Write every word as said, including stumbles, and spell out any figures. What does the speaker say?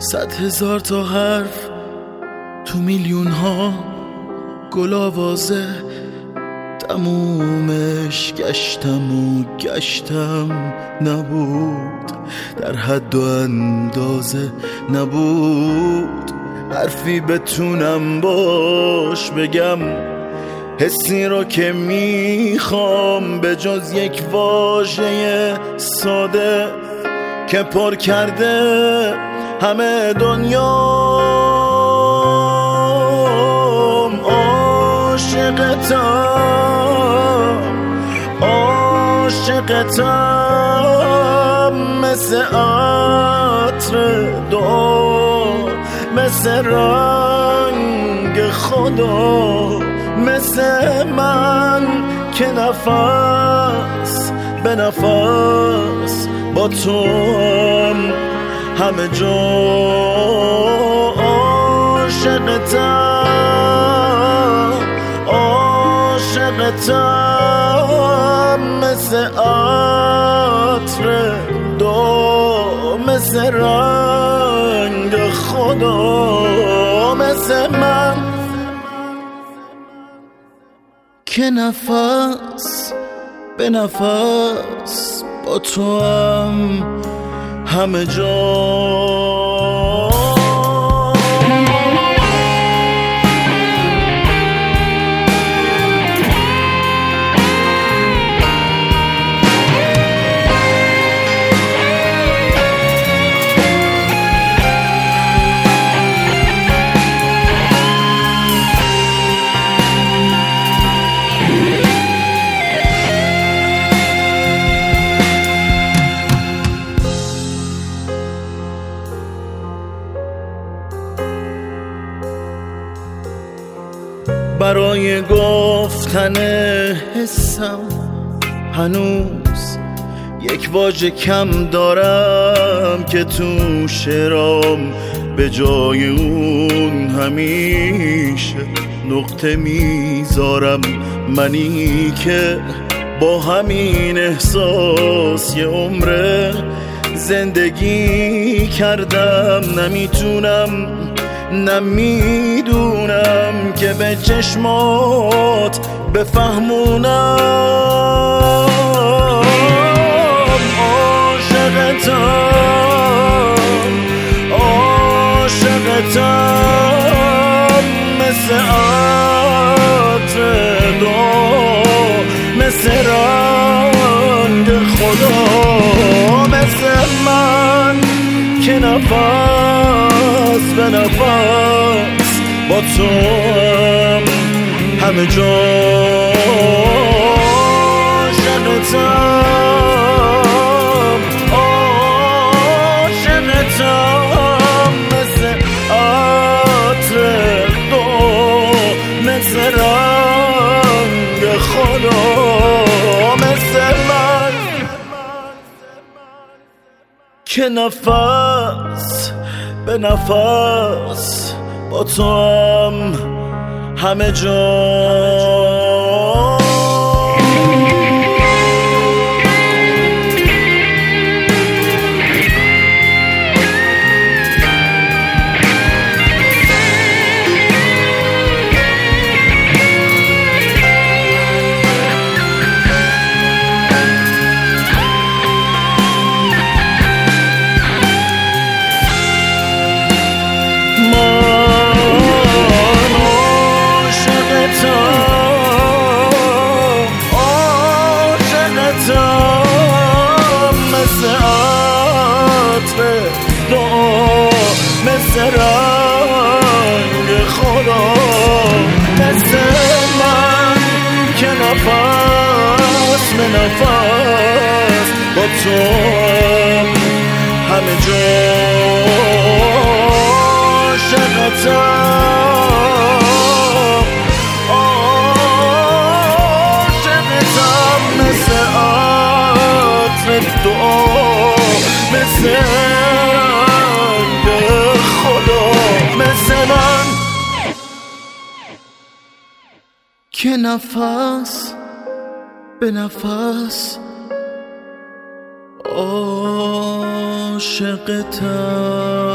صد هزار تا حرف تو میلیون ها گل آوازه، تمومش گشتم و گشتم نبود، در حد و اندازه نبود. حرفی بتونم باش بگم حسی رو که میخوام، به جز یک واژه ساده که پر کرده همه دنیام. عاشقتم عاشقتم مثل عطر دعا، مثل رنگ خدا، مثل من که نفس به نفس با تو هم همه جا. عاشقتم عاشقتم مثل عطر دو، مثل رنگ خدا، مثل من که نفس به نفس با تو هم همه جا. برای گفتن حسم هنوز یک واژه کم دارم که تو شعرام به جای اون همیشه نقطه میذارم. منی که با همین احساس یه عمره زندگی کردم، نمیتونم نمیدونم که به چشمات بفهمونم. عاشقتم عاشقتم مثل عطر دعا، مثل رنگ خدا، مثل من که نفس به نفس با تو هم همه جا. عاشقتم عاشقتم مثل عطر دو، مثل رنگ خدا، مثل من که نفس به نفس با تو هم همه جا. مثل رنگ خدا، مثل من که نفس به نفس با تو همه جا. عاشقتم عاشقتم مثل عطر دعا، مثل که نفس به نفس عاشقتم.